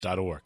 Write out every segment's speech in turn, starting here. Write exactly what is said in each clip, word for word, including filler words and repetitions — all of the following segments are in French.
dot org.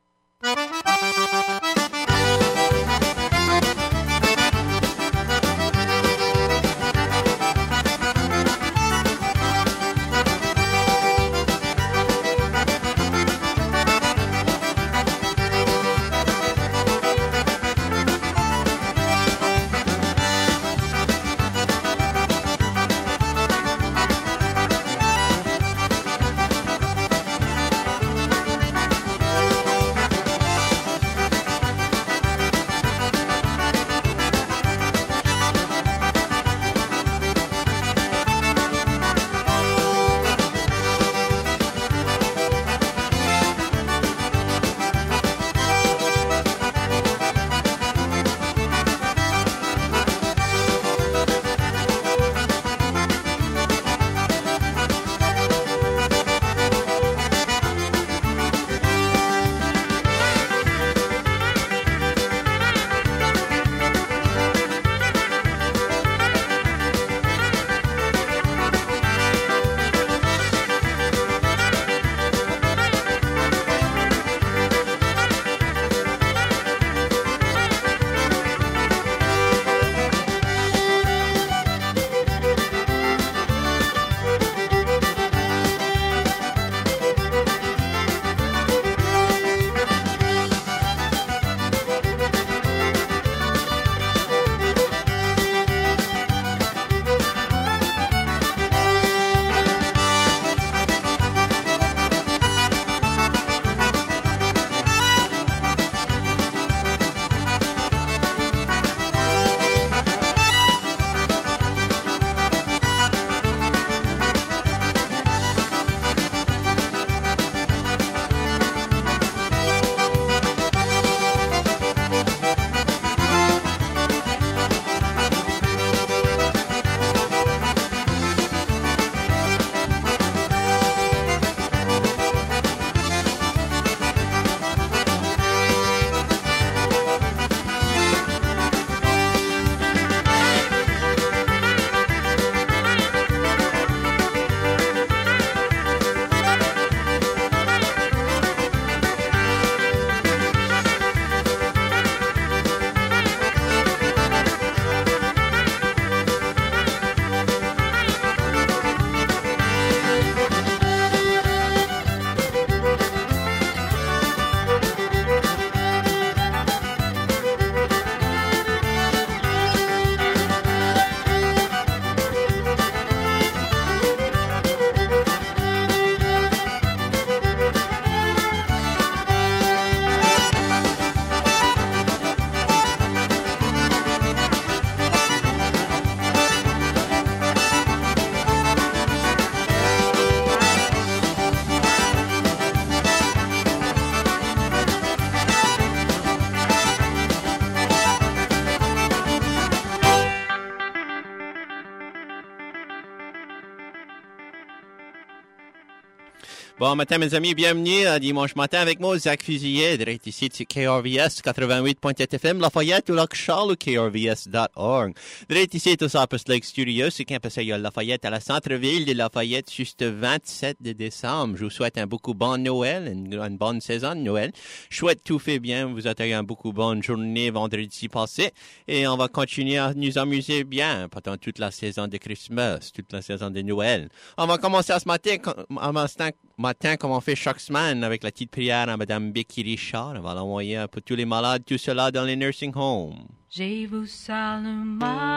Bon matin, mes amis, bienvenue à Dimanche matin avec moi, Zach Fusilier, direct ici de K R V S quatre-vingt-huit point sept F M, Lafayette ou Lac Charles, K R V S dot org. Direct ici au Cypress Lake Studio, c'est Campus Lafayette à la centre-ville de Lafayette, juste le vingt-sept de décembre. Je vous souhaite un beaucoup bon Noël, une, une bonne saison de Noël. Je souhaite tout fait bien, vous avez une beaucoup bonne journée vendredi passé, et on va continuer à nous amuser bien pendant toute la saison de Christmas, toute la saison de Noël. On va commencer à ce matin, à matin, matin comme on fait chaque semaine avec la petite prière à Madame Becky Richard. On va l'envoyer pour tous les malades, tout cela dans les nursing homes. Je vous salue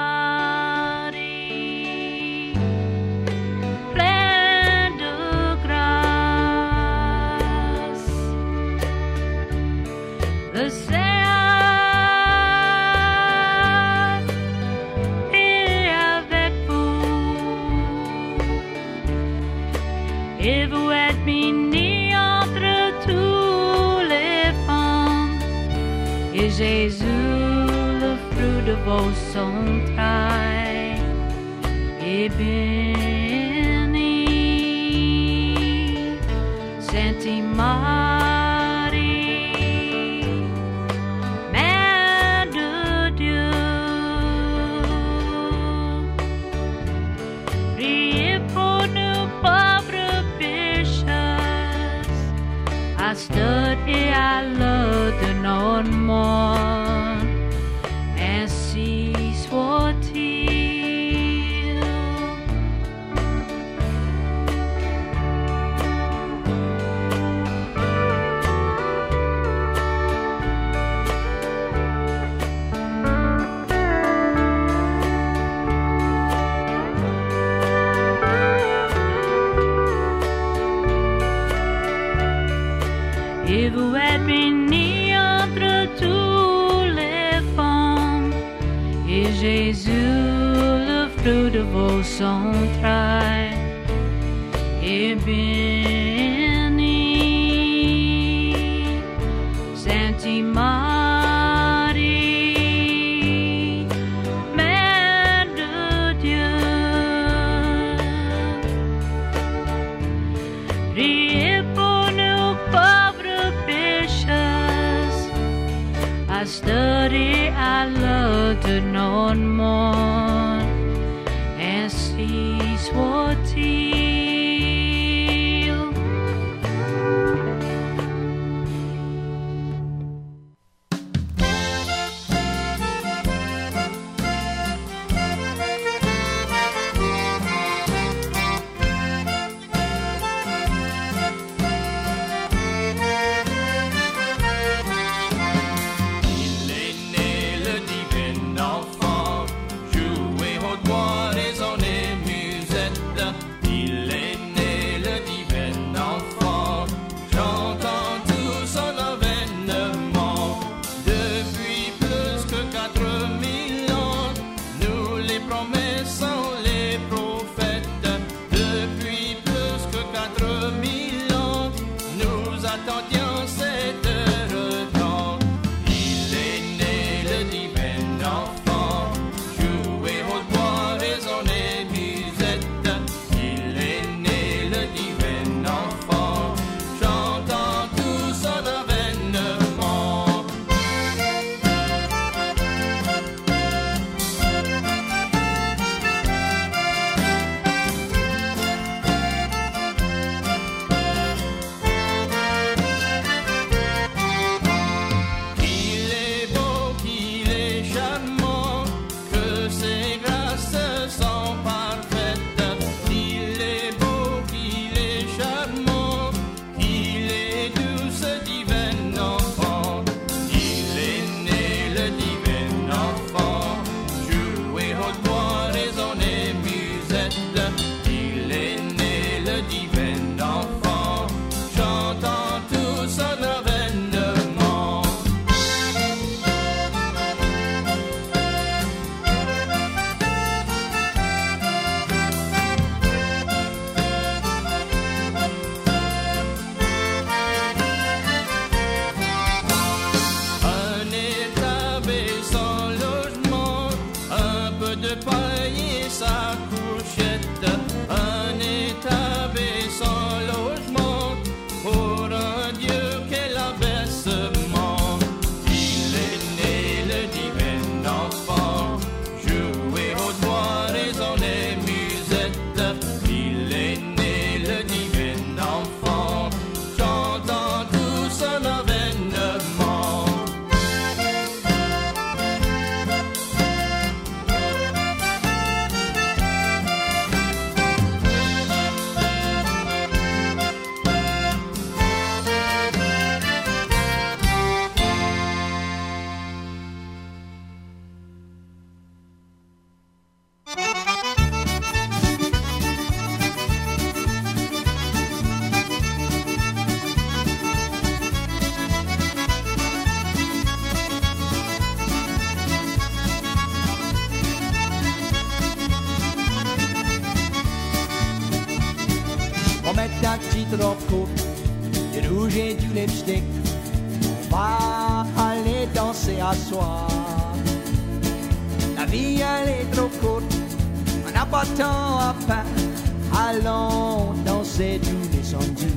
Marie, pleine de grâce. Le Seigneur est avec vous, et vous êtes bénie entre toutes les femmes, et Jésus, de vos entrailles est béni. Sainte Marie, Mère de Dieu, priez pour nous pauvres pécheurs, à cette et à l'eau de notre monde. Ainsi soit-il. Et vous êtes bénis entre tous les femmes, et Jésus, le fruit de vos entrailles, est béni. Sainte Marie, Mère de Dieu, priez pour nous pauvres pécheurs, à cette et à l'heure de notre mort. Ainsi soit-il. Ta petite robe courte, du rouge et du lipstick, on va aller danser à soir. La vie elle est trop courte, on n'a pas de temps à perdre, allons danser tous les samedis.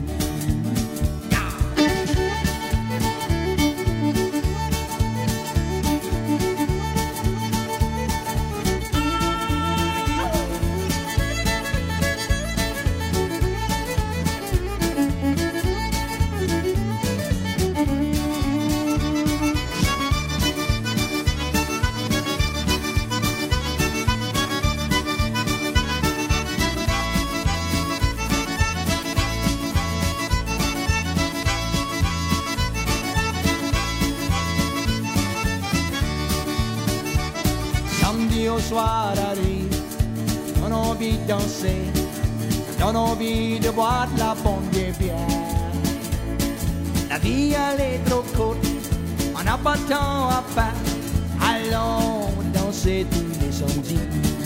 le soir arrive, on a envie de danser, on a envie de boire de la bonne bière. La vie elle est trop courte, on n'a pas de temps à faire, allons danser tous les samedis.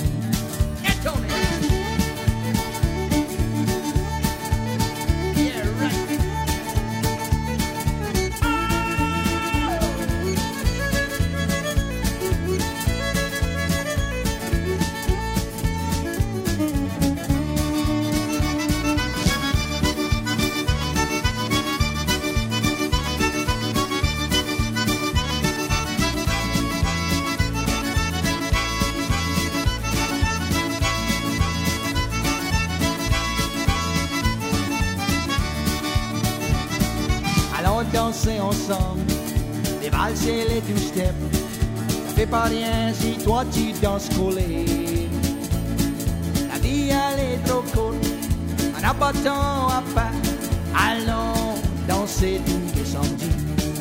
Danser ensemble, les valses et les two-step. Ça fait pas rien si toi tu danses collé. La vie elle est trop courte, on n'a pas de temps à faire. Allons danser tous les samedis.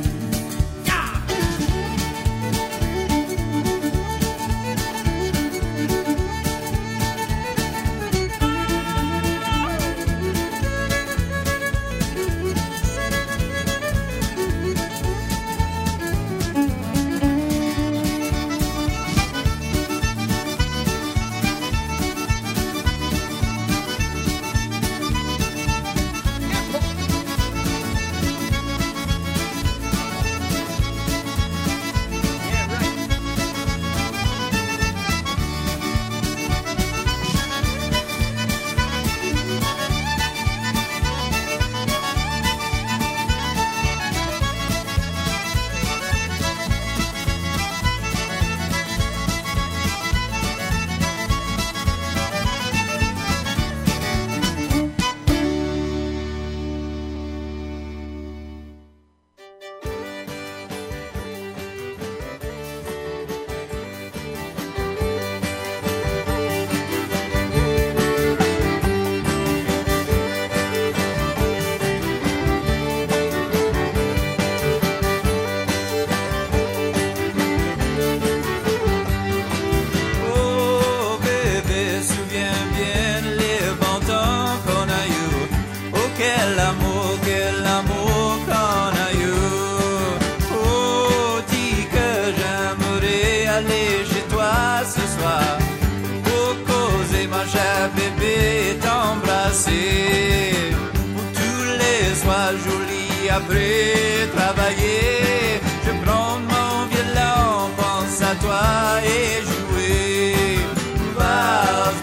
Après travailler, je prends mon violon, pense à toi et jouer. Valse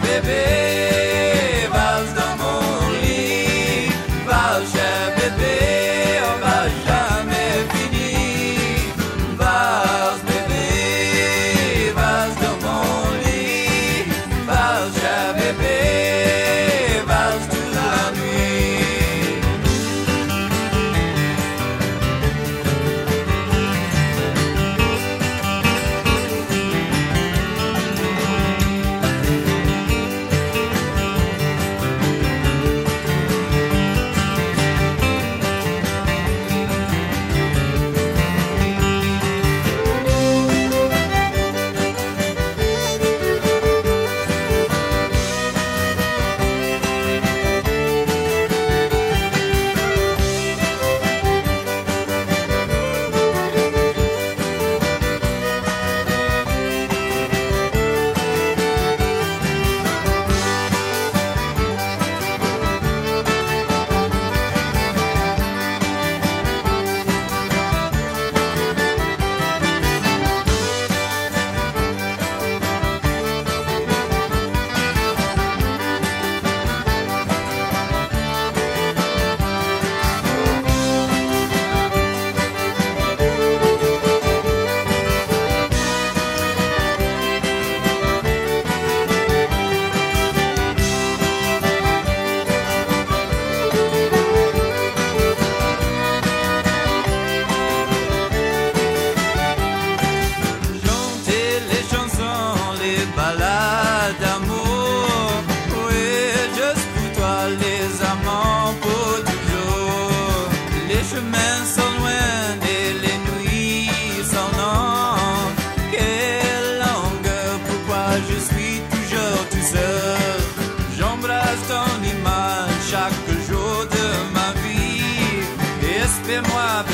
bébé, valse dans mon lit, valse cher bébé, on va jamais finir. Valse bébé, valse dans mon lit, valse cher bébé, valse toute la nuit.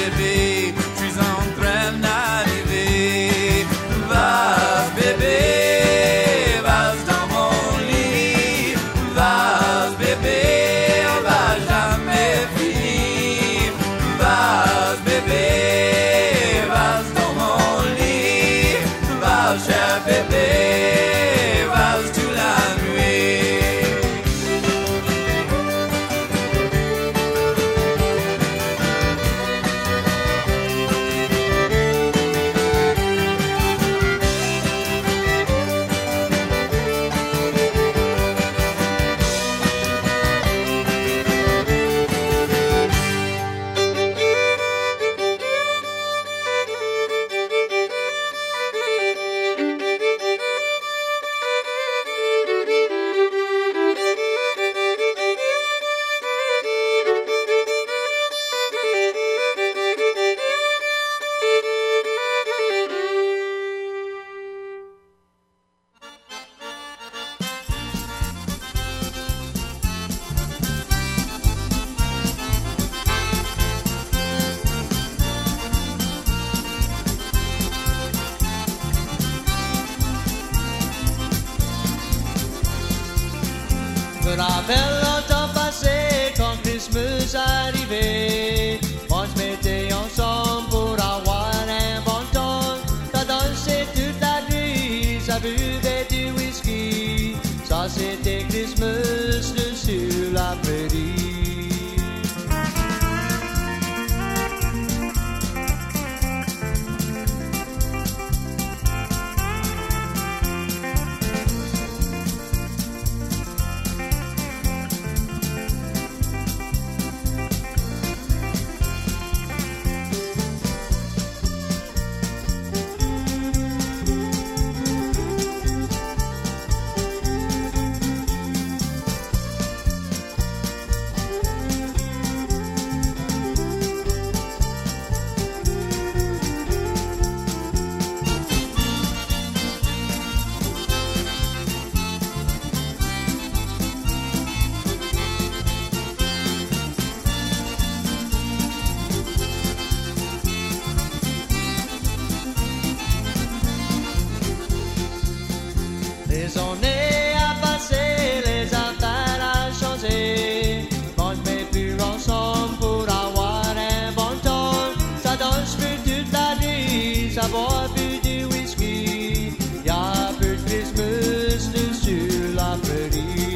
bébé, je suis en train d'arriver. Vas, bébé, vas dans mon lit. Vas, bébé, on va jamais finir. Vas, bébé, vas dans mon lit. Vas, cher bébé, vas toute la nuit. Je me rappelle longtemps passé quand Christmas arrivait. On se mettait ensemble pour avoir un bon temps. Ça dansait toute la nuit, ça buvait du whisky. Ça c'était Christmas sur la prairie. Les années à passer, les affaires à changer. On se met plus ensemble pour avoir un bon temps. Ça danse plus toute la nuit, ça boit plus du whisky. Y'a plus de Christmas sur la prairie.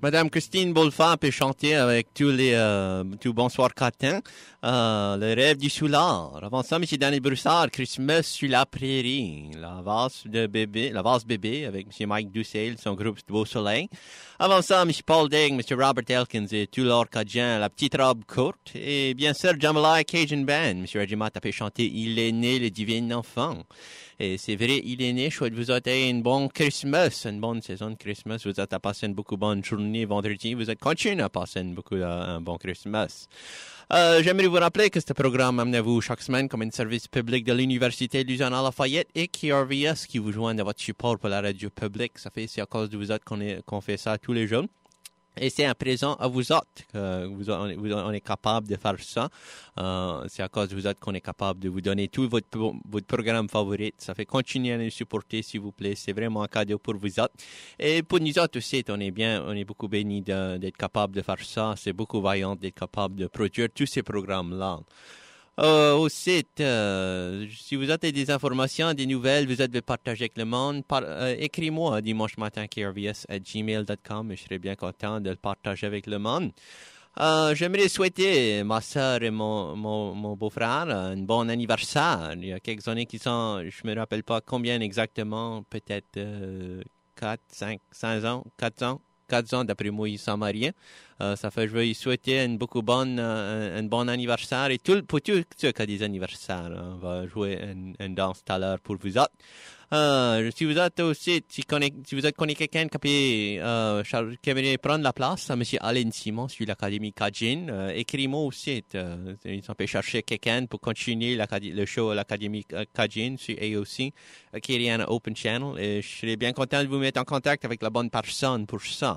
Madame Christine Bolfa peut chanter avec tous les euh, tout Bonsoir Catin, euh, le rêve du soulard. Avant ça, Monsieur Danny Broussard, Christmas sur la prairie, la valse de bébé, la valse bébé avec Monsieur Mike Dussel, son groupe Beau Soleil. Avant ça, Monsieur Paul Degg, Monsieur Robert Elkins et tout l'Orcadien, la petite robe courte. Et bien sûr, Jambalaya Cajun Band. Monsieur Regiment a fait chanter Il est né le divin enfant. Et c'est vrai, il est né. Je souhaite vous souhaiter une bonne Christmas, une bonne saison de Christmas. Vous êtes à passer une beaucoup bonne journée vendredi. Vous êtes continué à passer une beaucoup un bon Christmas. Euh, j'aimerais vous rappeler que ce programme amenez-vous chaque semaine comme un service public de l'Université Lausanne-Lafayette et K R V S qui vous joignent à votre support pour la radio publique. Ça fait, c'est à cause de vous autres qu'on, est, qu'on fait ça tous les jours. Et c'est un présent à vous autres que vous, on, vous, on est capable de faire ça. Euh, c'est à cause de vous autres qu'on est capable de vous donner tout votre, votre programme favori. Ça fait continuer à nous supporter, s'il vous plaît. C'est vraiment un cadeau pour vous autres. Et pour nous autres aussi, on est bien, on est beaucoup bénis de, d'être capable de faire ça. C'est beaucoup vaillant d'être capable de produire tous ces programmes-là. Euh, au site, euh, si vous avez des informations, des nouvelles, vous êtes de partager avec le monde, par, euh, écris-moi dimanche matin k r v s arobase gmail point com et je serai bien content de le partager avec le monde. Euh, j'aimerais souhaiter ma soeur et mon, mon, mon beau-frère un bon anniversaire. Il y a quelques années qui sont, je me rappelle pas combien exactement, peut-être euh, quatre, cinq, cinq ans, quatre ans. quatre ans d'après moi, ils sont mariés. Euh, ça fait, je veux lui souhaiter un beaucoup bon, euh, un bon anniversaire. Et tout, pour tous ceux qui ont des anniversaires, on va jouer une, une danse tout à l'heure pour vous autres. Euh, si vous êtes aussi, si, connaît, si vous êtes connaît quelqu'un qui peut, euh, qui aimerait prendre la place, M. Alain Simon sur l'Académie Cajun, euh, écris-moi aussi. Euh, on peut chercher quelqu'un pour continuer le show à l'Académie Cajun sur A O C, Acadiana Open Channel. Et je serais bien content de vous mettre en contact avec la bonne personne pour ça.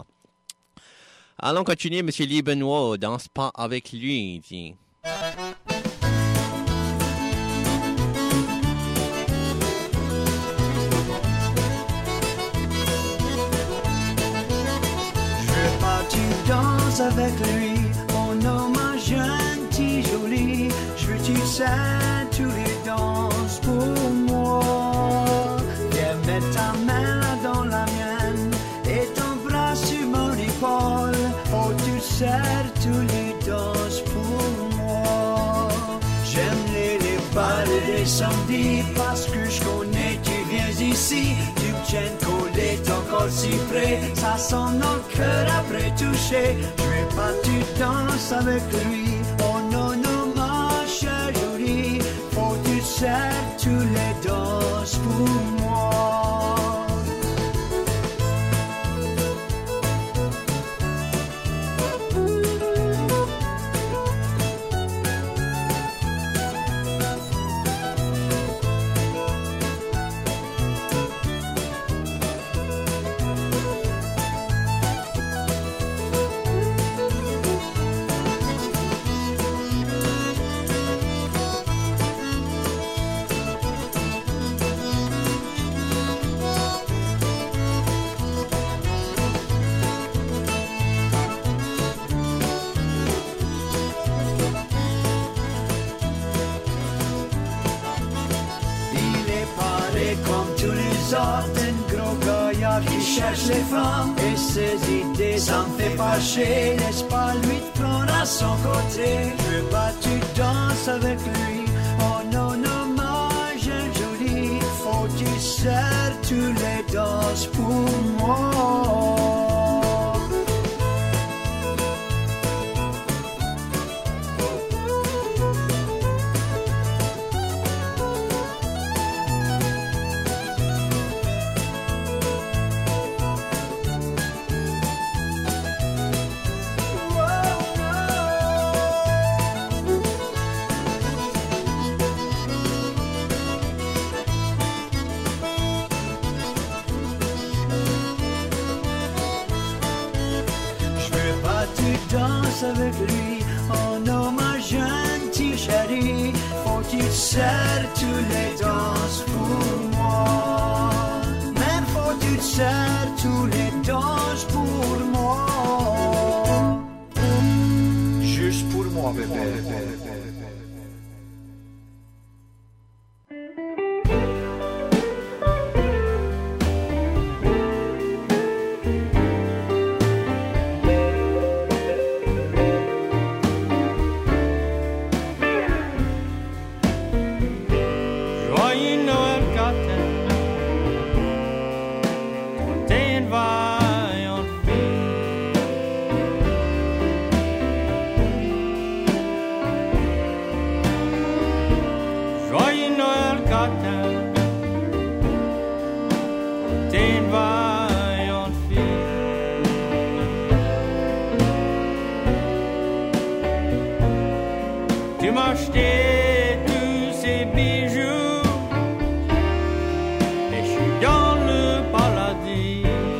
Allons continuer, M. Lee Benoît, danse pas avec lui, dit. Danse avec lui, mon homme gentil, joli. Je veux tu sais, tu les danses pour moi. Viens mettre ta main dans la mienne et ton bras sur mon épaule. Oh, tu sais, tu les danses pour moi. J'aime les, les balles des samedis parce que je connais, tu viens ici. Tu me tiens collé, ton corps si près. Ça sent notre cœur après toucher. Je veux pas tu danses avec lui. Oh non, non, ma chère jolie. Faut tu sais, tu les danses pour moi. Un gros gaillard qui cherche les femmes et ses idées, ça me fait fâcher. Laisse pas lui te prendre à son côté. Je veux pas tu danses avec lui. Oh non, non, ma jeune jolie. Faut tu serres, tu les danses pour moi. Avec lui, oh non ma gentille chérie, faut qu'il serre tu les danses pour moi. Même faut qu'il serre tu les danses pour moi. Juste pour moi, bébé. matin. T'es une vaillante fille. Tu m'as acheté tous ces bijoux et je suis dans le paradis.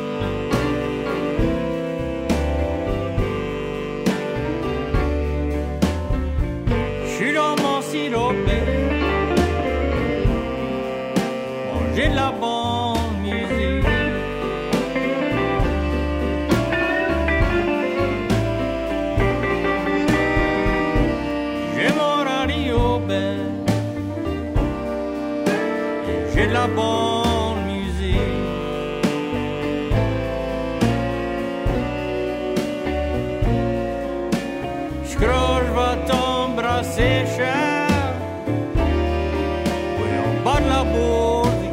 Je suis dans mon sirop. J'ai de la bonne musique. J'ai mon radio belle. Et j'ai de la bonne musique. Je crois que je vais t'embrasser cher. Oui, en bas de la bourre.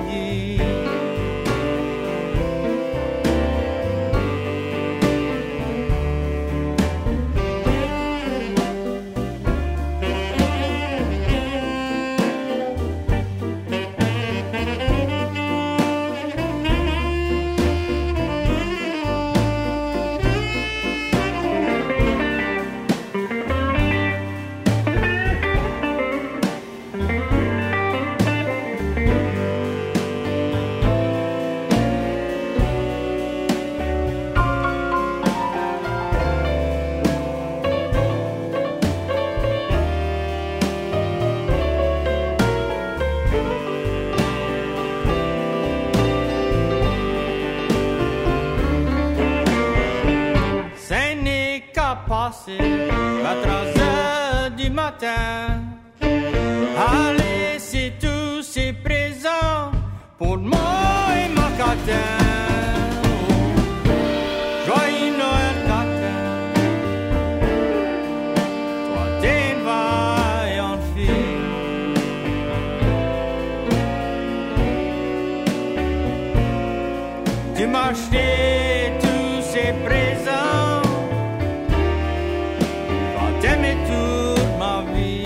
À trois heures du matin, allez, c'est tout, c'est présent pour moi et ma catin. Joyeux Noël, catin. Toi, t'es une vaillante fille. Tu m'as acheté tous ces présents. T'aimer toute ma vie.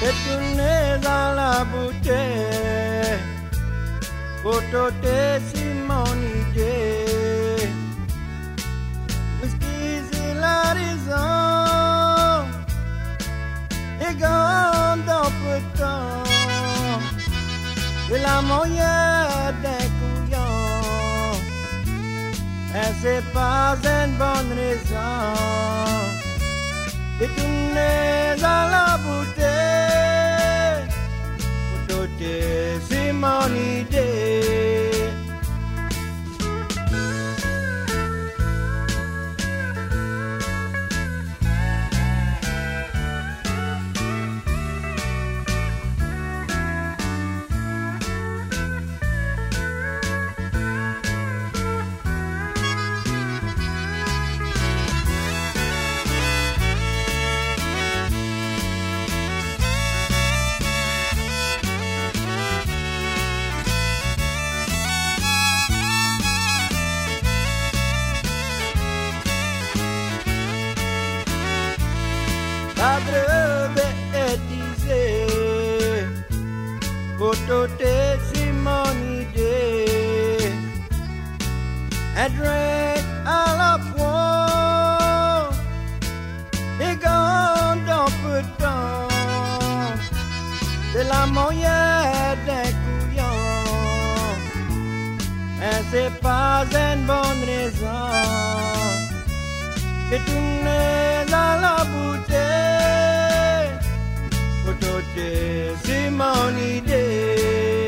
Retourner dans la bouteille, autoté c'est mon idée. Whisky c'est la raison, et quand on peut temps, c'est la moyenne d'un couillon, et c'est pas une bonne raison. Retourner dans la bouteille, autoté c'est mon idée. Padre bêtisé, autoté c'est mon idée. Un drink à la fois, et quand on peut temps, c'est la moyenne d'un couillon, et c'est pas une bonne raison. Retourner dans la bouteille, autoté c'est mon idée.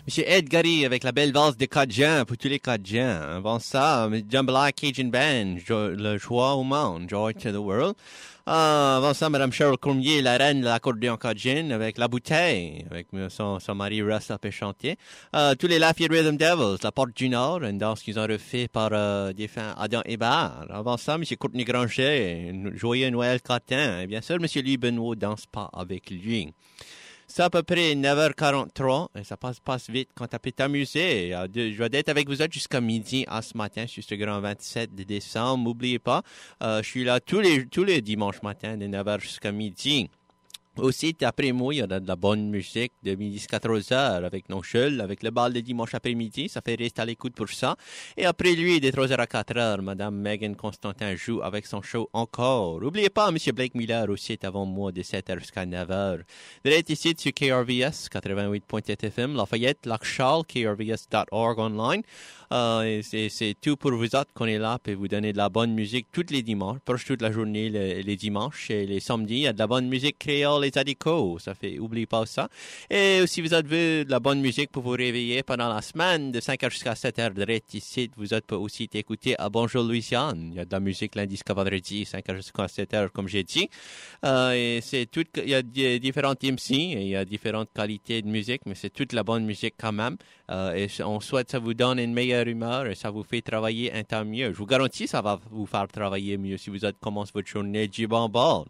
Monsieur Ed Gary avec la belle valse des Cajuns pour tous les Cajuns. Avant ça, Jambalaya Cajun Band, jo- le joie au monde, Joy to the World. Euh, avant ça, Madame Cheryl Cormier, la reine de l'accordéon Cajun, avec La Bouteille, avec son, son mari Russell Péchantier. Euh, tous les Lafayette Rhythm Devils, La Porte du Nord, une danse qu'ils ont refait par euh, des fins Adam Hébert. Avant ça, Monsieur Courtney Granger, Joyeux Noël Catin. Et bien sûr, Monsieur Louis Benoît danse pas avec lui. C'est à peu près neuf heures quarante-trois, et ça passe, passe vite quand tu peux t'amuser. Je vais être avec vous autres jusqu'à midi à ce matin, sur ce grand vingt-sept de décembre. N'oubliez pas, euh, je suis là tous les, tous les dimanches matins de neuf heures jusqu'à midi. Aussi, après moi, il y a de la bonne musique de midi à quatorze heures avec Nonchul, avec le bal de dimanche après-midi. Ça fait rester à l'écoute pour ça. Et après lui, de trois heures à quatre heures, Madame Megan Constantin joue avec son show encore. N'oubliez pas, Monsieur Blake Miller aussi est avant moi de sept heures jusqu'à neuf heures. Vous êtes ici sur K R V S quatre-vingt-huit point sept F M, Lafayette, Lac-Charles, K R V S dot org online. Euh, et c'est, c'est tout pour vous autres qu'on est là pour vous donner de la bonne musique tous les dimanches, proche toute la journée, les, les dimanches et les samedis. Il y a de la bonne musique créole, les Adico, ça fait, oubliez pas ça. Et aussi, vous avez de la bonne musique pour vous réveiller pendant la semaine, de cinq heures jusqu'à sept heures, de ici, vous êtes aussi écouter à Bonjour Louisiane. Il y a de la musique lundi jusqu'à vendredi, cinq heures jusqu'à sept heures, comme j'ai dit. Euh, et c'est tout, il y a d- différentes M C, et il y a différentes qualités de musique, mais c'est toute la bonne musique quand même. Euh, et on souhaite que ça vous donne une meilleure humeur et ça vous fait travailler un temps mieux. Je vous garantis, ça va vous faire travailler mieux si vous êtes commencé votre journée du bon bord.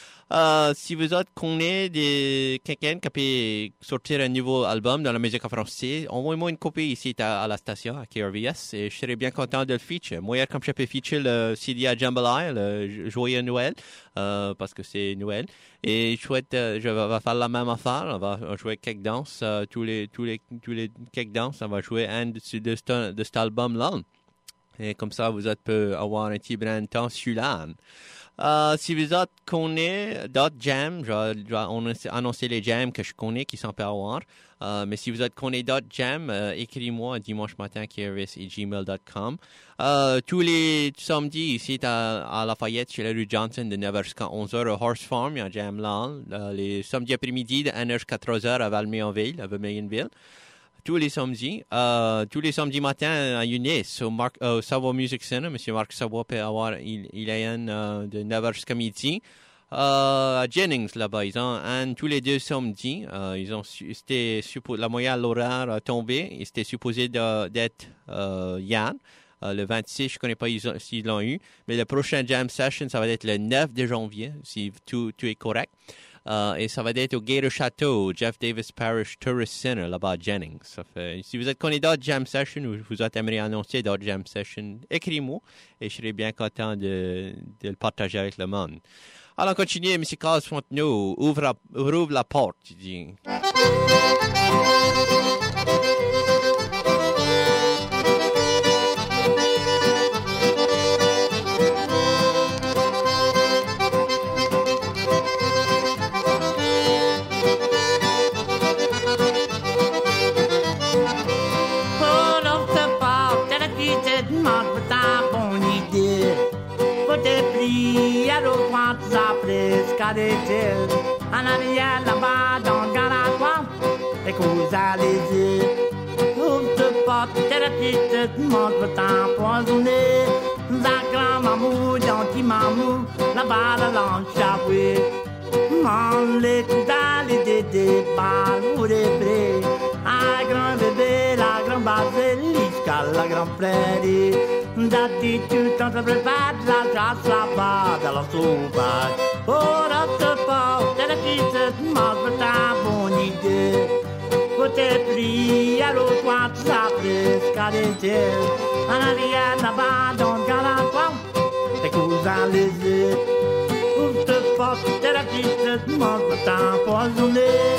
Euh, si vous êtes connaissez de quelqu'un qui peut sortir un nouveau album dans la musique en français, envoyez-moi une copie ici à, à la station, à K R V S, et je serais bien content de le feature. Moi, comme je peux feature le C D à Jambalaya, le Joyeux Noël, euh, parce que c'est Noël. Et je souhaite, euh, je vais faire la même affaire. On va jouer quelques danses, euh, tous les, tous les, tous les quelques danses. On va jouer un de, de, de, de cet album-là. Et comme ça, vous êtes peut avoir un petit brin de temps sur l'âne. Euh, si vous êtes connaissez d'autres jams, je vais annoncer les jams que je connais qui sont pas à avoir. Euh, mais si vous êtes connaissez d'autres jams, euh, écrivez-moi dimanche matin k r v s arobase gmail dot com. Euh, tous les samedis ici à, à Lafayette, chez la rue Johnson, de neuf heures jusqu'à onze heures, au Horse Farm, il y a un jam là. Euh, les samedis après-midi, de une heure jusqu'à trois heures à Valméonville, à Vermilionville. Tous les samedis, euh, tous les samedis matins à Eunice, au, Marc, euh, au Savoie Music Center. Monsieur Marc Savoie peut avoir, il, il a un euh, de neuf heures jusqu'à midi. Euh, à Jennings, là-bas, ils ont un tous les deux samedis. Euh, ils ont, c'était suppo, la moyenne l'horaire a tombé. Et c'était supposé de, d'être euh, Yann. Euh, le vingt-six, je ne connais pas s'ils, s'ils l'ont eu. Mais le prochain jam session, ça va être le neuf de janvier, si tout, tout est correct. Uh, et ça va être au Gator Château, Jeff Davis Parish Tourist Center, là-bas à Jennings. Ça fait, si vous êtes connu d'autres jam sessions ou vous aimeriez annoncer d'autres jam sessions, écrivez-moi et je serai bien content de, de le partager avec le monde. Alors, on continue, M. Carl Fontenot, ouvre, ouvre la porte, il dit. En arrière là-bas dans le Garadois, et qu'on a les yeux. Ouvre te porte, t'es la petite, montre t'empoisonner. La grand-mamou, gentil mamou, là-bas la langue chavouée. Man les coups d'aller dédé, balles ou des prés. Un grand bébé, la grande basilique, la grande prairie. Dati tu t'en te prépares, la grâce là-bas dans la sauvage. Ora te porte, la petite, montre ta bonne idée. Côté pris, à l'autre coin, tu s'appelles Cadété. En arrière là-bas dans le Galatoire, tes cousins les yeux. Ouvre te porte, la petite, montre t'empoisonner.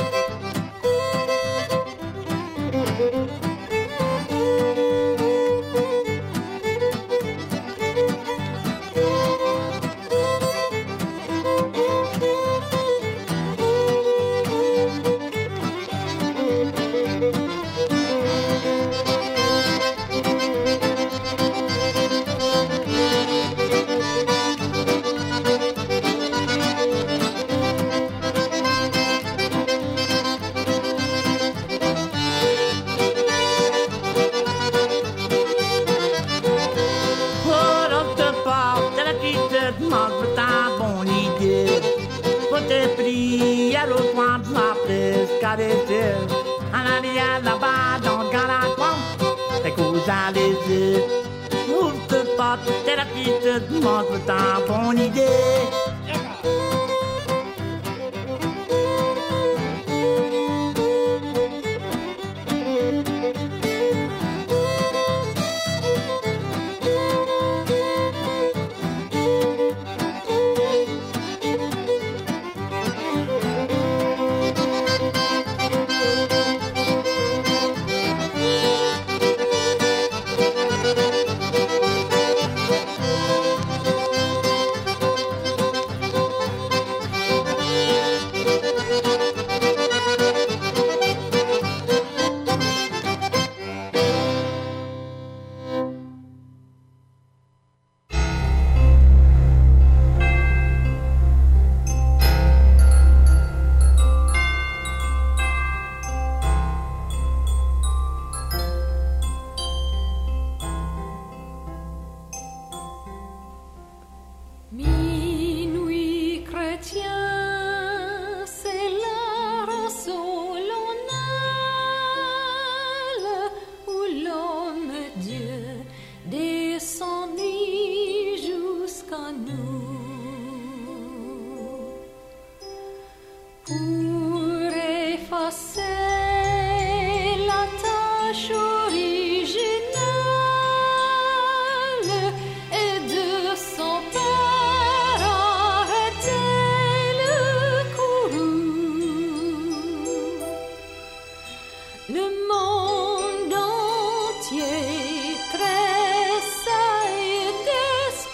tree, yellow swamps, softly Scottish hills. En arrière là-bas dans le Galatois, c'est qu'aux allées, ouvre cette porte, c'est la petite, montre le temps, bonne idée.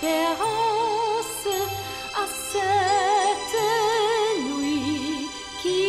Qui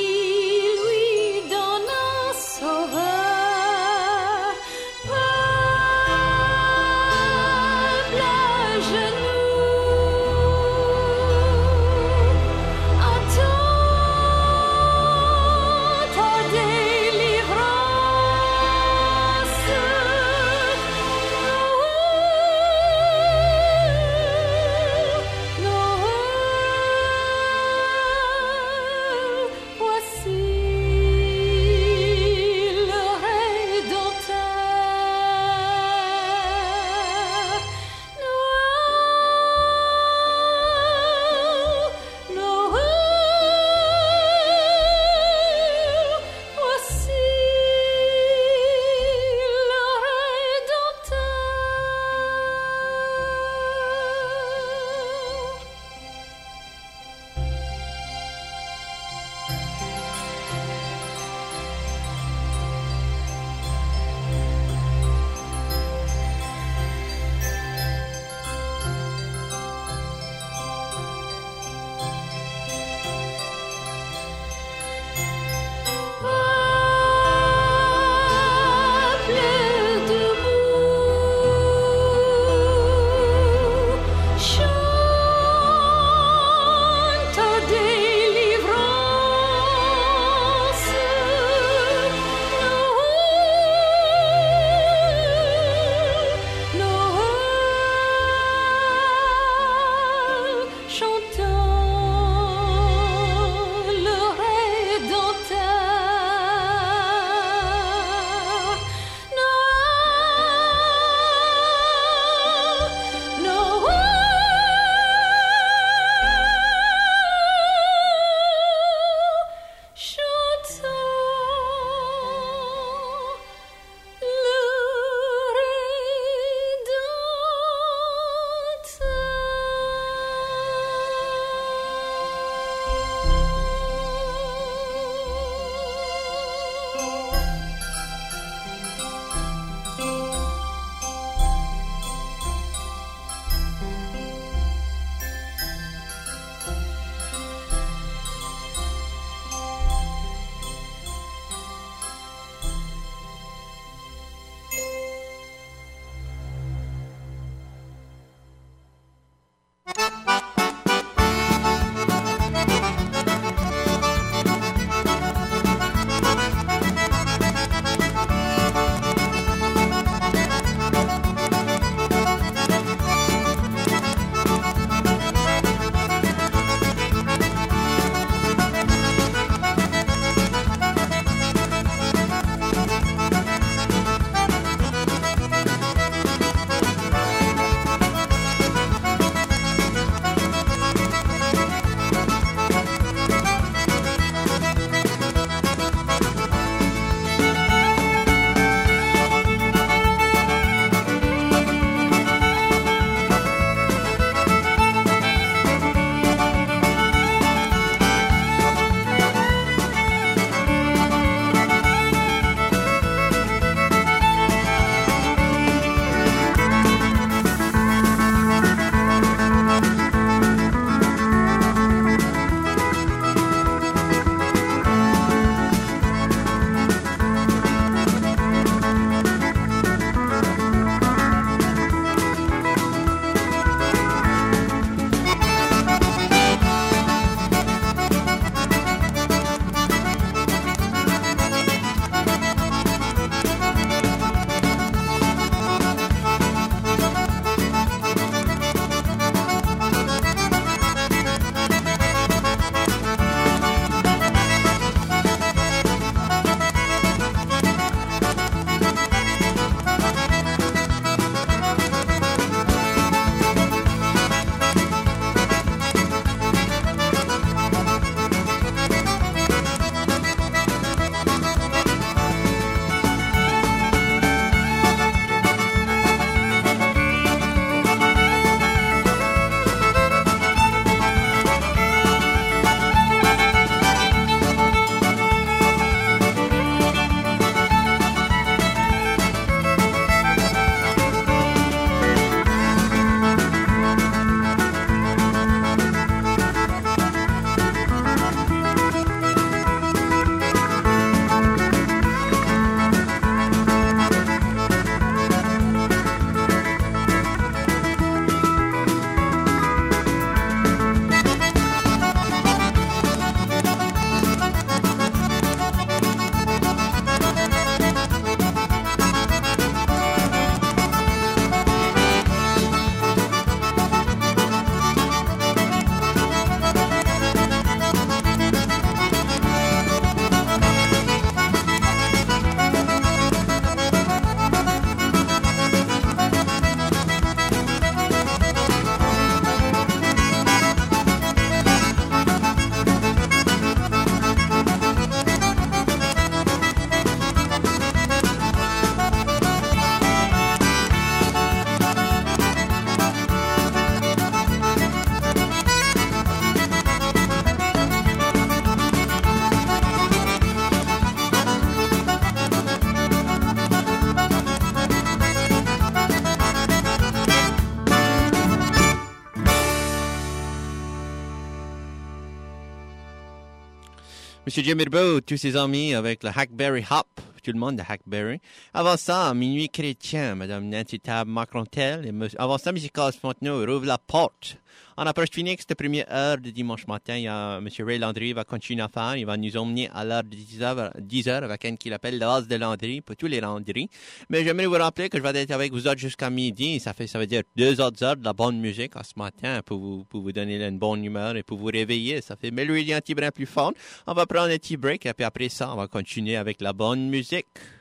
Monsieur Jim Herbeau, tous ses amis avec le Hackberry Hop, tout le monde de Hackberry. Avant ça, Minuit chrétien, Madame Nancy Tab Macrontel. Et monsieur, avant ça, Monsieur Carl Fontenot rouvre la porte. On approche Phoenix, cette première heure de dimanche matin. Il y a Monsieur Ray Landry, il va continuer à faire. Il va nous emmener à l'heure de dix heures avec un qu'il appelle l'as de Landry pour tous les Landry. Mais j'aimerais vous rappeler que je vais être avec vous autres jusqu'à midi. Ça fait, ça veut dire deux autres heures de la bonne musique à ce matin pour vous, pour vous donner une bonne humeur et pour vous réveiller. Ça fait mélodie un petit brin plus fort. On va prendre un petit break et puis après ça, on va continuer avec la bonne musique.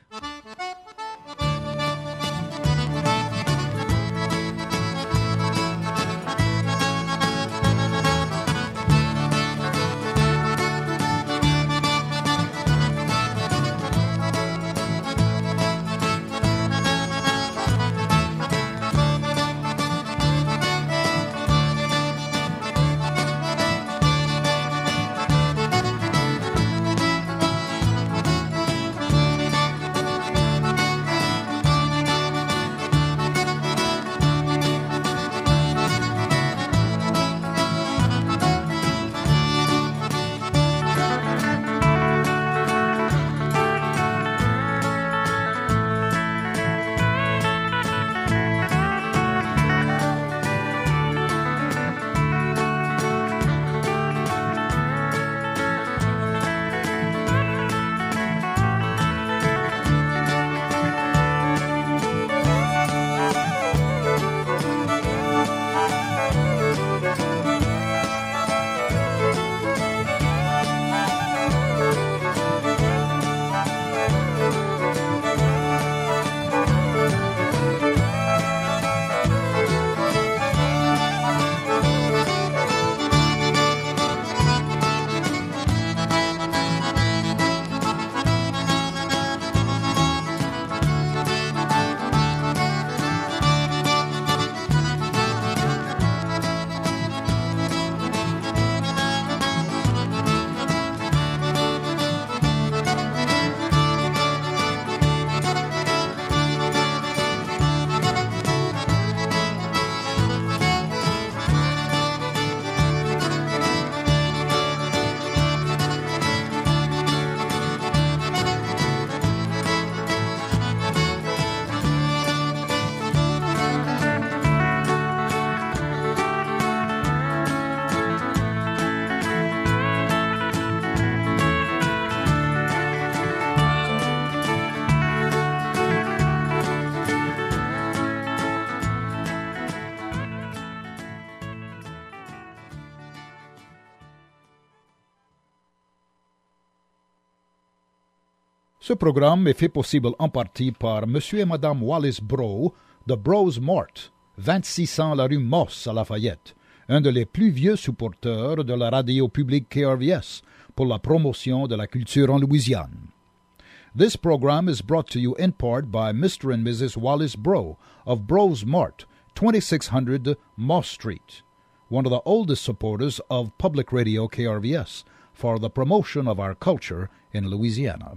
Ce programme est fait possible en partie par Monsieur et Madame Wallace Brough de Bros Mort, vingt-six cents la rue Moss à Lafayette, un des plus vieux supporters de la radio publique K R V S pour la promotion de la culture en Louisiane. This program is brought to you in part by Mister and Missus Wallace Brough of Bros Mart, twenty-six hundred Moss Street, one of the oldest supporters of public radio K R V S for the promotion of our culture in Louisiana.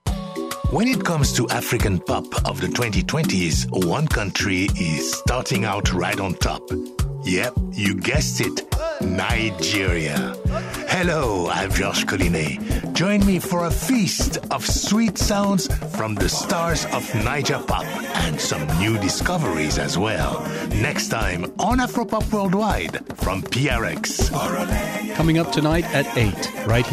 When it comes to African pop of the twenty twenties, one country is starting out right on top. Yep, you guessed it, Nigeria. Hello, I'm Georges Collinet. Join me for a feast of sweet sounds from the stars of Niger Pop and some new discoveries as well. Next time on Afropop Worldwide from P R X. Coming up tonight at eight, right here.